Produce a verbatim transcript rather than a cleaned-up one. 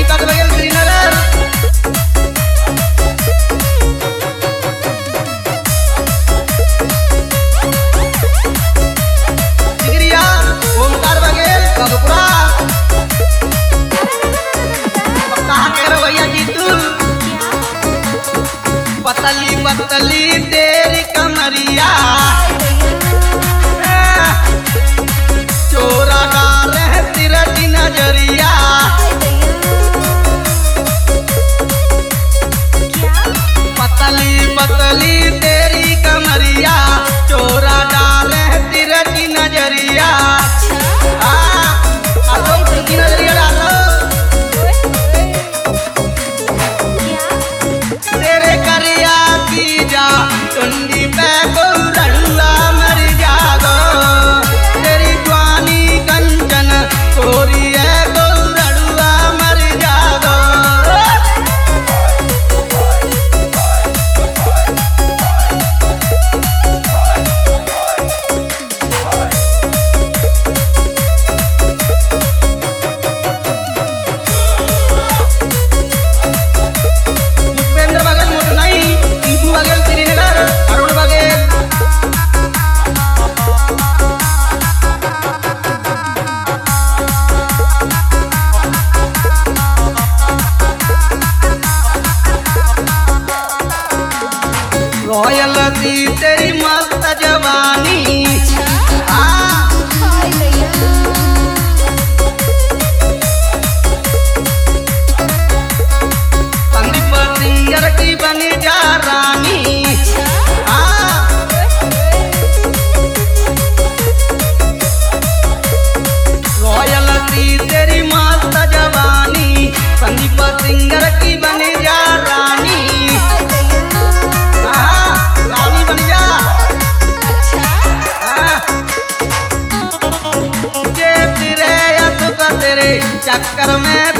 दीपक बघेल श्रीनगर जिगरिया ओमकार बघेल बघपुरा कहाँ कह रहे भैया जी तू पतली पतली तेरी कमरिया चोरा डाल है तेरा की नजरिया पतली पतली तेरी कमरिया चोरा डाल है तेरा की नजरिया की नजरिया डालो तेरे करिया की जा टुंडी पे गौरंगा मर जागो तेरी जवानी कंचन कोरी है गौरंगा मर जागो उपेंद्र बघेल मोठनाई टिंकू बघेल श्रीनगर अरुण बघेल रॉयल दी तेरी मस्त जवानी संदीप सिंगर की बनी जा रानी रॉयल दी तेरी मस्त जवानी संदीप सिंगर की बनी जा रानी रानी बन जा जे तेरे या तो तेरे चक्कर में